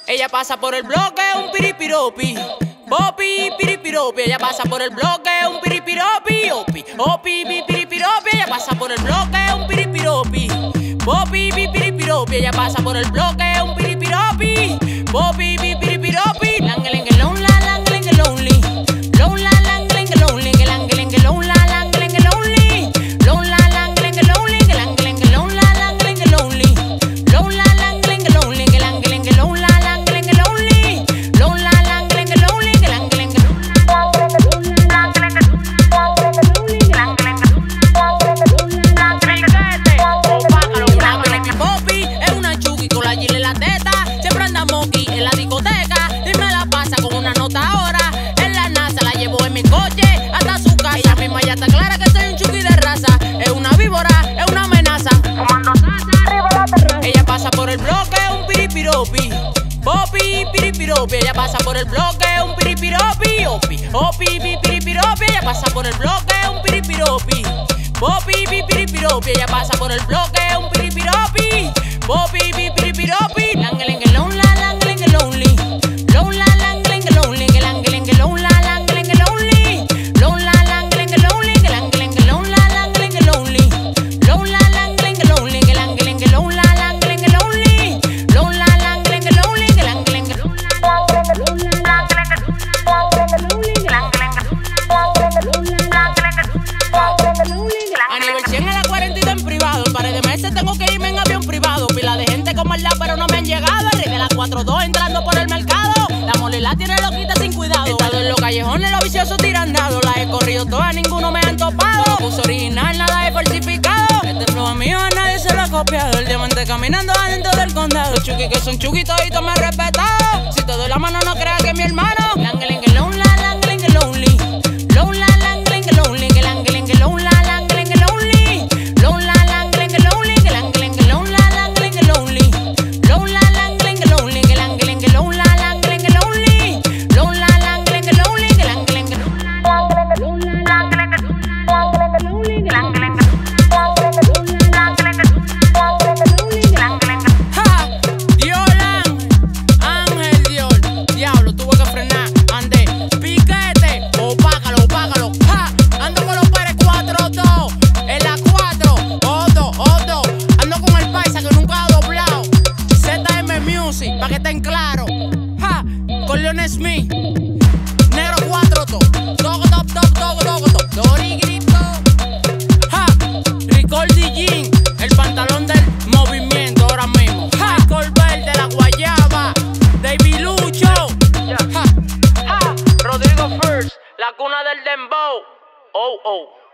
Ella pasa por el bloque, un piripiropi. Popi, piripiropi. Ella pasa por el bloque, un piripiropi. Opi, opi, piripiropi. Ella pasa por el bloque, un piripiropi. Popi, piripiropi. Ella pasa por el bloque, un piripiropi. Popi, piripiropi. Langelengelon, la langelengelonly. Lon la langelengelonly. Langelengelon, la langelengelonly. Lon la langelengelonly. Langelengelon, la langelengelonly. Lon la langelengelonly. Langelengelon, la langelengelonly. Lon la langelengelonly. Popi es una chuki con la gile en la teta. Siempre anda moqui en la discoteca y me la pasa con una nota ahora. En la NASA la llevo en mi coche hasta su casa. Ella misma ya está clara que soy un chuki de raza. Es una víbora, es una amenaza. Comando Sasa, arriba la terraza. Ella pasa por el bloque, un piripiropi. Popi, piripiropi. Ella pasa por el bloque, un piripiropi. Opi, opi, piripiropi. Ella pasa por el bloque, un piripiropi. Popi, piripiropi. Ella pasa por el bloque, un piripiropi. Popi, piripiropi. Langelengelon, la langelengelonly. Lon la langelengelonly. Langelengelon, la langelengelonly. Lon la langelengelonly. Langelengelon, la langelengelonly. Lon la langelengelonly. Langelengelon, la langelengelonly. Lon la langelengelonly. Langelengelon, a nivel 100 a la 42 en privado. En par de meses tengo que irme en avión privado. Pila de gente con maldad pero no me han llegado. El rey de la 4-2 entrando por el mercado. La molila tiene loquita sin cuidado. He estado en los callejones, los viciosos tiran dados. Las he corrido todas, ninguno me han topado. Puse original, nada he falsificado. Este flow es mío, a nadie se lo ha copiado. El diamante caminando adentro del condado. Los chuki que son chuki toditos me han respetado. Si te doy la mano no creas que es mi hermano. Langelengelon, la langelengelonly. Lon la langelengelonly. Langelengelon, la langelengelonly. Lon la langelengelonly. Langelengelon, la langelengelonly. Lon la langelengelonly. Langelengelon, la langelengelonly. Lon la langelengelonly. Ja, Diolan, Ángel Dior. Diablo, tuve que frenar. Andé, piquete, opácalo, opácalo. Ja, ando con los pares 4-2. En la 4, Odo. Ando con el paisa que nunca ha doblado. ZM Music, pa' que estén claros. Ja, con Leon Smith. Negro 4-2. Top. Dori grito. Ja, Ricordi Jean. El pantalón del movimiento ahora mismo. Ja, Colbert de la Guayaba. David Lucho. Ja, Rodrigo First. La cuna del dembow. Oh.